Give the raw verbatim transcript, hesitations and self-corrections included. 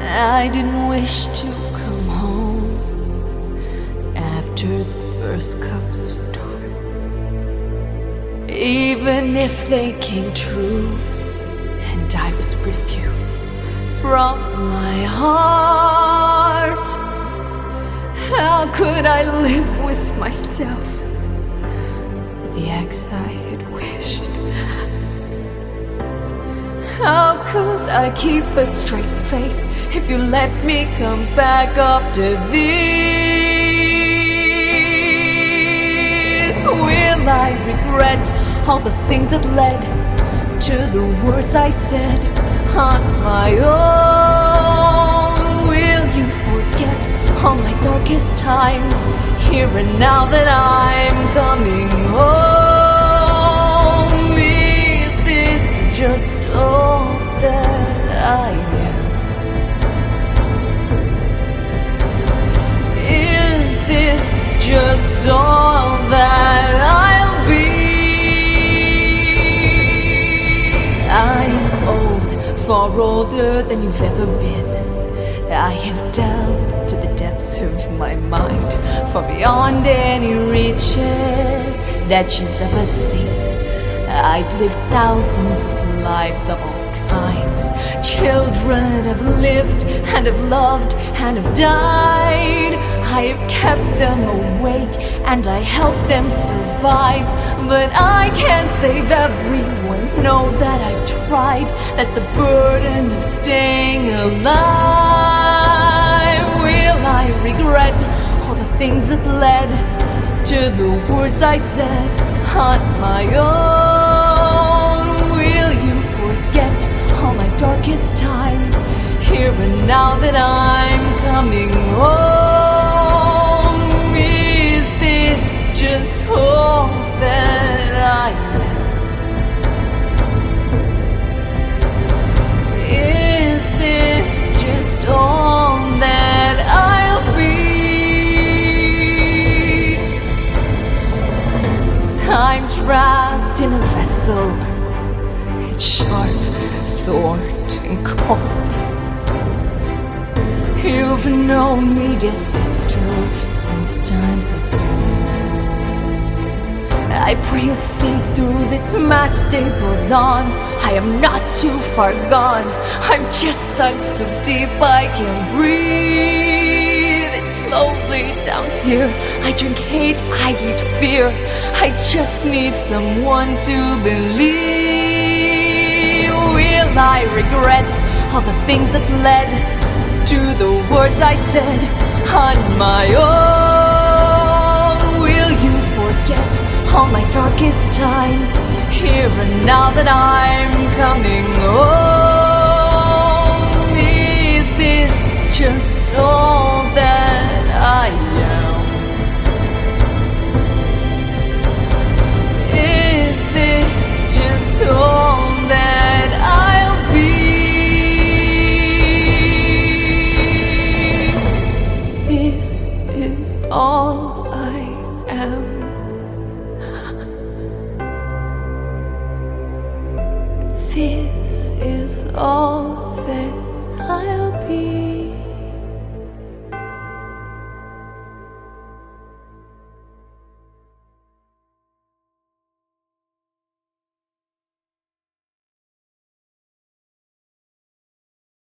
I didn't wish to come home after the first couple of stars, even if they came true and I was rid of you from my heart. How could I live with myself, with the ex I had wished? How could I keep a straight face if you let me come back after this? Will I regret all the things that led to the words I said on my own? Will you forget all my darkest times here and now that I'm coming home? Is this just all that I am? Is this just all that I'll be? I'm old, far older than you've ever been. I have delved to the depths of my mind, far beyond any reaches that you've ever seen. I've lived thousands of lives of all kinds. Children have lived and have loved and have died. I have kept them awake and I helped them survive. But I can't save everyone, know that I've tried. That's the burden of staying alive. Will I regret all the things that led to the words I said on my own? Will you forget all my darkest times here and now that I'm coming home? Is this just all that I am? Is this just all that I'll be? I'm trapped in a vessel, it's sharp, thorned, and cold. You've known me, dear sister, since times of old. I pray you'll see through this my stable dawn. I am not too far gone, I'm just dug so deep I can't breathe. It's lonely down here, I drink hate, I eat fear. I just need someone to believe. Will I regret all the things that led to the words I said on my own? Will you forget all my darkest times here and now that I'm coming home?